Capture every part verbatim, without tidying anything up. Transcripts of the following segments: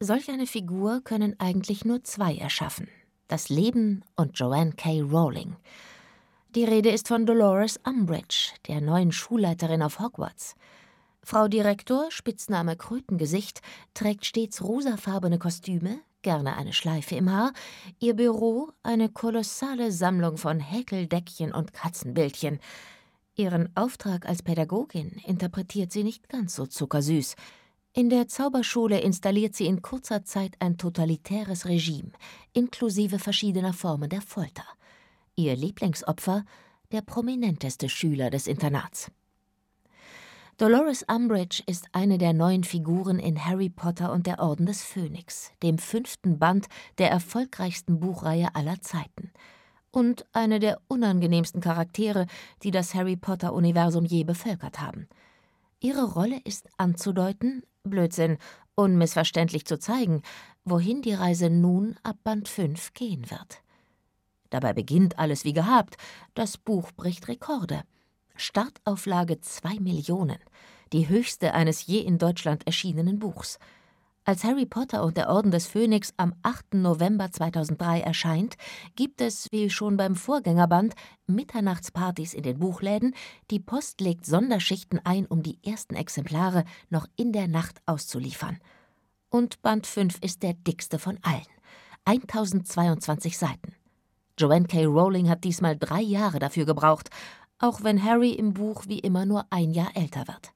Solch eine Figur können eigentlich nur zwei erschaffen: das Leben und Joanne K. Rowling. Die Rede ist von Dolores Umbridge, der neuen Schulleiterin auf Hogwarts. Frau Direktor, Spitzname Krötengesicht, trägt stets rosafarbene Kostüme, gerne eine Schleife im Haar, ihr Büro eine kolossale Sammlung von Häkeldeckchen und Katzenbildchen. Ihren Auftrag als Pädagogin interpretiert sie nicht ganz so zuckersüß. In der Zauberschule installiert sie in kurzer Zeit ein totalitäres Regime, inklusive verschiedener Formen der Folter. Ihr Lieblingsopfer: der prominenteste Schüler des Internats. Dolores Umbridge ist eine der neuen Figuren in Harry Potter und der Orden des Phönix, dem fünften Band der erfolgreichsten Buchreihe aller Zeiten. Und eine der unangenehmsten Charaktere, die das Harry-Potter-Universum je bevölkert haben. Ihre Rolle ist anzudeuten, Blödsinn, unmissverständlich zu zeigen, wohin die Reise nun ab Band fünf gehen wird. Dabei beginnt alles wie gehabt. Das Buch bricht Rekorde. Startauflage zwei Millionen, die höchste eines je in Deutschland erschienenen Buchs. Als Harry Potter und der Orden des Phönix am achten November zweitausenddrei erscheint, gibt es, wie schon beim Vorgängerband, Mitternachtspartys in den Buchläden, die Post legt Sonderschichten ein, um die ersten Exemplare noch in der Nacht auszuliefern. Und Band fünf ist der dickste von allen. tausendzweiundzwanzig Seiten. Joanne K. Rowling hat diesmal drei Jahre dafür gebraucht, auch wenn Harry im Buch wie immer nur ein Jahr älter wird.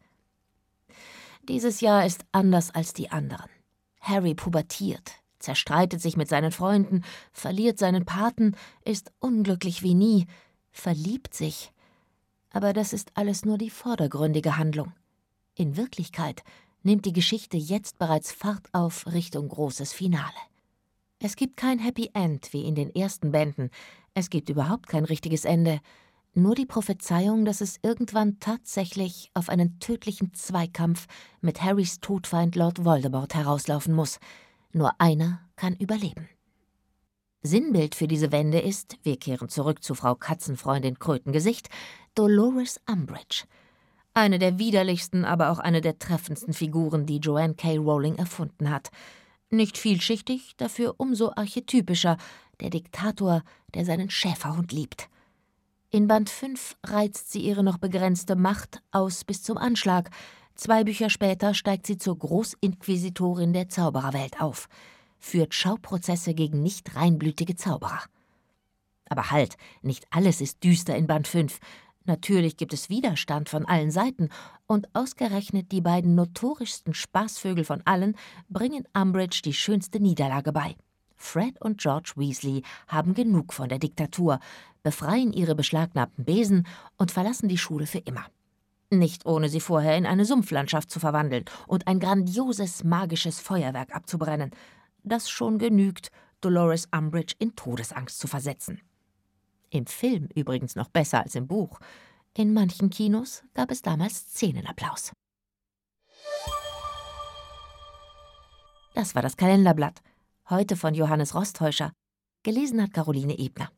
Dieses Jahr ist anders als die anderen. Harry pubertiert, zerstreitet sich mit seinen Freunden, verliert seinen Paten, ist unglücklich wie nie, verliebt sich. Aber das ist alles nur die vordergründige Handlung. In Wirklichkeit nimmt die Geschichte jetzt bereits Fahrt auf Richtung großes Finale. Es gibt kein Happy End wie in den ersten Bänden. Es gibt überhaupt kein richtiges Ende. Nur die Prophezeiung, dass es irgendwann tatsächlich auf einen tödlichen Zweikampf mit Harrys Todfeind Lord Voldemort herauslaufen muss. Nur einer kann überleben. Sinnbild für diese Wende ist, wir kehren zurück zu Frau Katzenfreundin Krötengesicht, Dolores Umbridge. Eine der widerlichsten, aber auch eine der treffendsten Figuren, die Joanne K. Rowling erfunden hat. Nicht vielschichtig, dafür umso archetypischer, der Diktator, der seinen Schäferhund liebt. In Band fünf reizt sie ihre noch begrenzte Macht aus bis zum Anschlag. Zwei Bücher später steigt sie zur Großinquisitorin der Zaubererwelt auf, führt Schauprozesse gegen nicht reinblütige Zauberer. Aber halt, nicht alles ist düster in Band fünf. Natürlich gibt es Widerstand von allen Seiten, und ausgerechnet die beiden notorischsten Spaßvögel von allen bringen Umbridge die schönste Niederlage bei. Fred und George Weasley haben genug von der Diktatur, befreien ihre beschlagnahmten Besen und verlassen die Schule für immer. Nicht ohne sie vorher in eine Sumpflandschaft zu verwandeln und ein grandioses magisches Feuerwerk abzubrennen. Das schon genügt, Dolores Umbridge in Todesangst zu versetzen. Im Film übrigens noch besser als im Buch. In manchen Kinos gab es damals Szenenapplaus. Das war das Kalenderblatt. Heute von Johannes Rostäuscher. Gelesen hat Caroline Ebner.